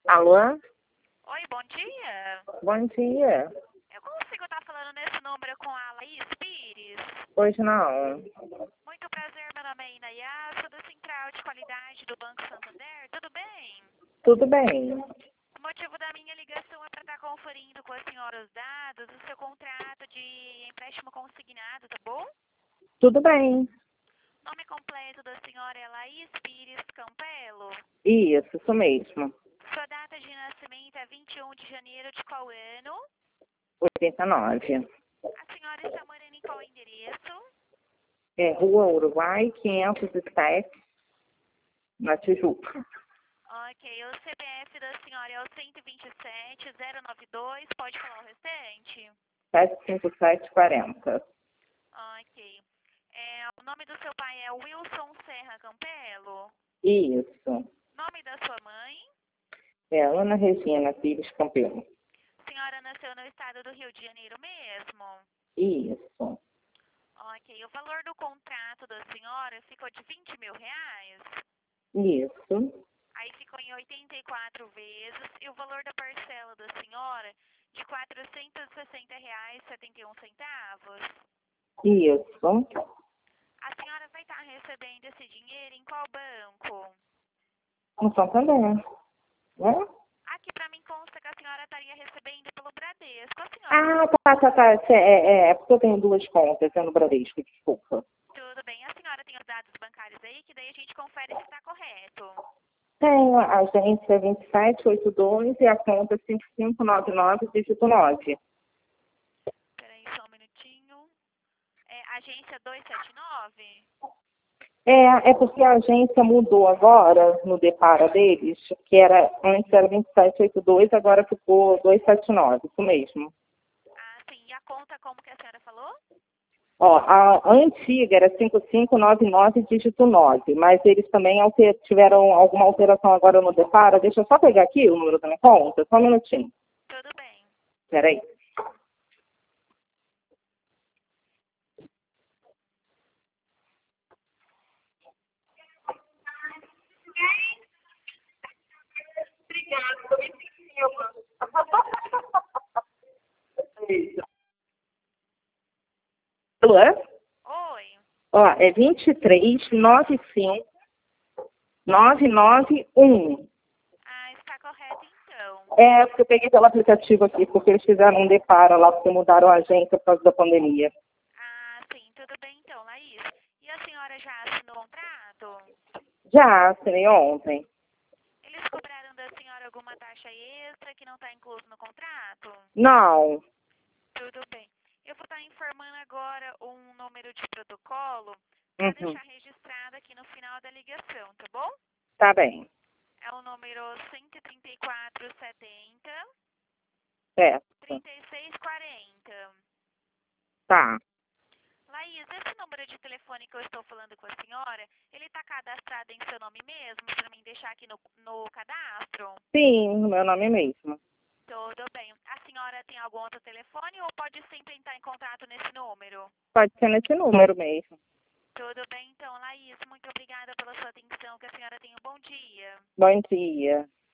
Alô? Oi, bom dia. Bom dia. Eu consigo estar falando nesse número com a Laís Pires? Pois não. Muito prazer, meu nome é Inayá, sou da Central de Qualidade do Banco Santander, tudo bem? Tudo bem. O motivo da minha ligação é para estar conferindo com a senhora os dados do seu contrato de empréstimo consignado, tá bom? Tudo bem. Nome completo da senhora é Laís Pires Campelo. Isso mesmo. Sua data de nascimento é 21 de janeiro de qual ano? 89. A senhora está morando em qual endereço? É Rua Uruguai, 507, na Tijuca. Ok, o CPF da senhora é o 127-092, pode falar o restante? 75740. Ok. O nome do seu pai é Wilson Serra Campelo? Isso. Nome da sua mãe? É Ana Regina Pires Campelo. A senhora nasceu no estado do Rio de Janeiro mesmo? Isso. Ok, o valor do contrato da senhora ficou de 20 mil reais? Isso. Aí ficou em 84 vezes, e o valor da parcela da senhora de R$ 460,71. Isso. A senhora vai estar recebendo esse dinheiro em qual banco? No Santander. Né? Aqui para mim consta que a senhora estaria recebendo pelo Bradesco. A senhora, Ah, tá. É porque eu tenho duas contas, é no Bradesco, desculpa. tudo bem. A senhora tem os dados bancários aí, que daí a gente confere se está correto. Tenho a agência 2782 e a conta 5599, dígito 9. Espera aí só um minutinho. Agência 279? É porque a agência mudou agora no Depara deles, que era antes era 2782, agora ficou 279, isso mesmo. Ah, sim. E a conta como que a senhora falou? Ó, a antiga era 5599, dígito 9, mas eles também tiveram alguma alteração agora no Depara. Deixa eu só pegar aqui o número da minha conta, só um minutinho. Tudo bem. Peraí. Alô? Oi. Ó, é 2395991. Ah, está correto então. É, porque eu peguei pelo aplicativo aqui, porque eles fizeram um deparo lá, porque mudaram a agência por causa da pandemia. Ah, sim. Tudo bem então, Laís. E a senhora já assinou o contrato? Já assinei ontem. Eles cobraram da senhora alguma taxa extra que não está incluso no contrato? Não. Tudo bem. Eu vou estar informando agora um número de protocolo para Uhum. deixar registrado aqui no final da ligação, tá bom? Tá bem. É o número 13470 Certo. 3640. Tá. Laís, esse número de telefone que eu estou falando com a senhora, ele está cadastrado em seu nome mesmo, para mim deixar aqui no cadastro? Sim, o meu nome mesmo. Tudo bem. A senhora tem algum outro telefone ou pode sempre entrar em contato nesse número? Pode ser nesse número mesmo. Tudo bem, então, Laís, muito obrigada pela sua atenção. Que a senhora tenha um bom dia. Bom dia.